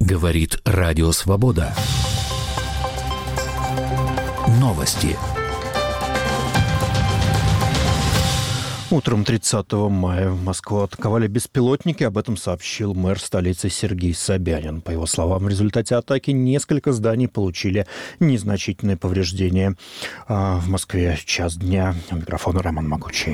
Говорит Радио Свобода. Новости. Утром 30 мая в Москву атаковали беспилотники. Об этом сообщил мэр столицы Сергей Собянин. По его словам, в результате атаки несколько зданий получили незначительные повреждения. В Москве час дня. У микрофона Роман Могучий.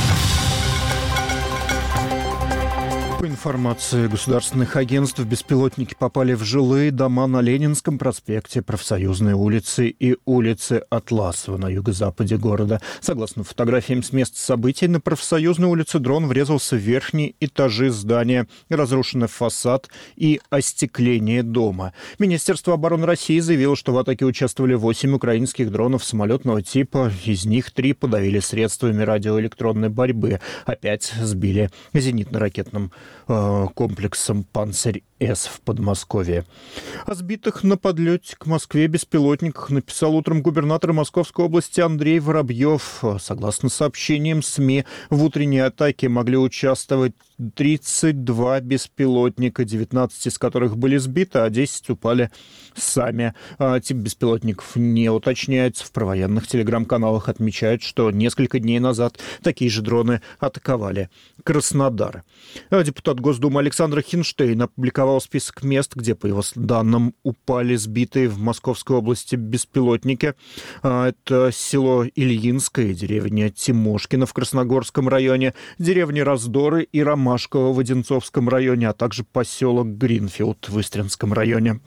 По информации государственных агентств, беспилотники попали в жилые дома на Ленинском проспекте, Профсоюзной улице и улице Атласова на юго-западе города. Согласно фотографиям с места событий, на Профсоюзной улице дрон врезался в верхние этажи здания, разрушен фасад и остекление дома. Министерство обороны России заявило, что в атаке участвовали 8 украинских дронов самолетного типа. Из них 3 подавили средствами радиоэлектронной борьбы. Опять сбили зенитно-ракетным комплексом «Панцирь-С» в Подмосковье. О сбитых на подлете к Москве беспилотниках написал утром губернатор Московской области Андрей Воробьев. Согласно сообщениям СМИ, в утренней атаке могли участвовать 32 беспилотника, 19 из которых были сбиты, а 10 упали сами. Тип беспилотников не уточняется. В провоенных телеграм-каналах отмечают, что несколько дней назад такие же дроны атаковали Краснодар. Депутат Госдумы Александр Хинштейн опубликовал список мест, где, по его данным, упали сбитые в Московской области беспилотники. Это село Ильинское, деревня Тимошкино в Красногорском районе, деревни Раздоры и Ромашково в Одинцовском районе, а также поселок Гринфилд в Истринском районе.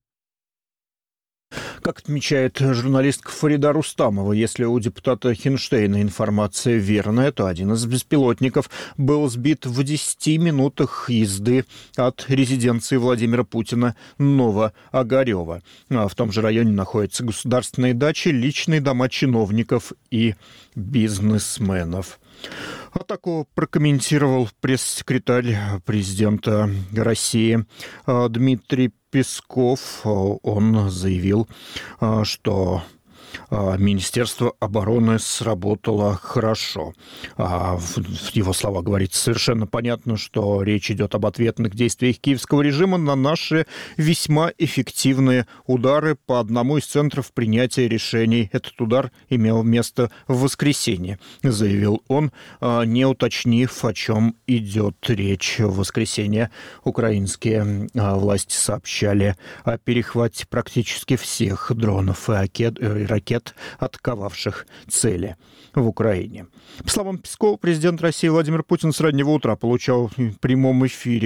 Как отмечает журналистка Фарида Рустамова, если у депутата Хинштейна информация верная, то один из беспилотников был сбит в 10 минутах езды от резиденции Владимира Путина Новоогарева. В том же районе находятся государственные дачи, личные дома чиновников и бизнесменов. Атаку прокомментировал пресс-секретарь президента России Дмитрий Песков. Он заявил, что Министерство обороны сработало хорошо. В его словах говорится совершенно понятно, что речь идет об ответных действиях киевского режима на наши весьма эффективные удары по одному из центров принятия решений. Этот удар имел место в воскресенье, заявил он, не уточнив, о чем идет речь. В воскресенье украинские власти сообщали о перехвате практически всех дронов и ракет, атаковавших цели в Украине. По словам Пескова, президент России Владимир Путин с раннего утра получал в прямом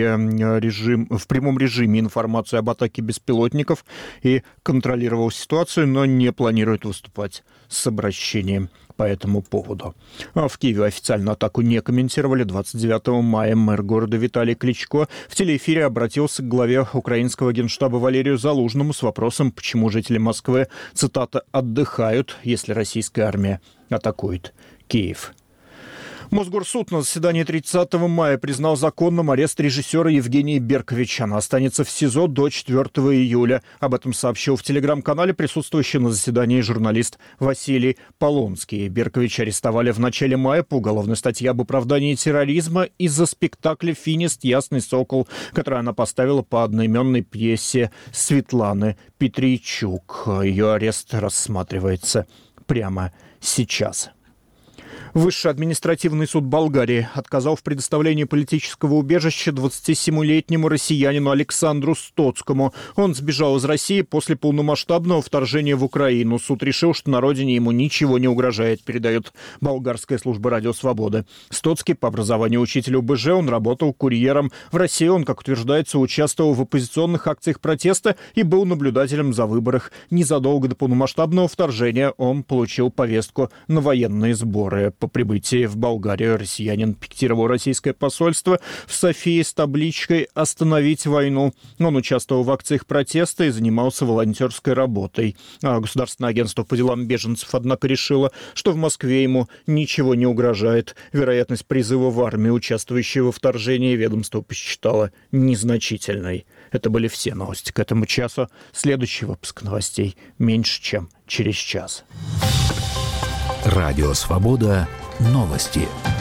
режиме информацию об атаке беспилотников и контролировал ситуацию, но не планирует выступать с обращением по этому поводу. В Киеве официально атаку не комментировали. 29 мая мэр города Виталий Кличко в телеэфире обратился к главе украинского генштаба Валерию Залужному с вопросом, почему жители Москвы, цитата, «отдыхают, если российская армия атакует Киев». Мосгорсуд на заседании 30 мая признал законным арест режиссера Евгении Беркович. Она останется в СИЗО до 4 июля. Об этом сообщил в телеграм-канале присутствующий на заседании журналист Василий Полонский. Беркович арестовали в начале мая по уголовной статье об оправдании терроризма из-за спектакля «Финист. Ясный сокол», который она поставила по одноименной пьесе Светланы Петрийчук. Ее арест рассматривается прямо сейчас. Высший административный суд Болгарии отказал в предоставлении политического убежища 27-летнему россиянину Александру Стоцкому. Он сбежал из России после полномасштабного вторжения в Украину. Суд решил, что на родине ему ничего не угрожает, передает болгарская служба «Радио Свобода». Стоцкий по образованию учитель ОБЖ, он работал курьером. В России он, как утверждается, участвовал в оппозиционных акциях протеста и был наблюдателем за выборах. Незадолго до полномасштабного вторжения он получил повестку на военные сборы. По прибытии в Болгарию россиянин пикетировал российское посольство в Софии с табличкой «Остановить войну». Он участвовал в акциях протеста и занимался волонтерской работой. Государственное агентство по делам беженцев, однако, решило, что в Москве ему ничего не угрожает. Вероятность призыва в армию, участвующей во вторжении, ведомство посчитало незначительной. Это были все новости к этому часу. Следующий выпуск новостей меньше, чем через час. Радио Свобода. Новости.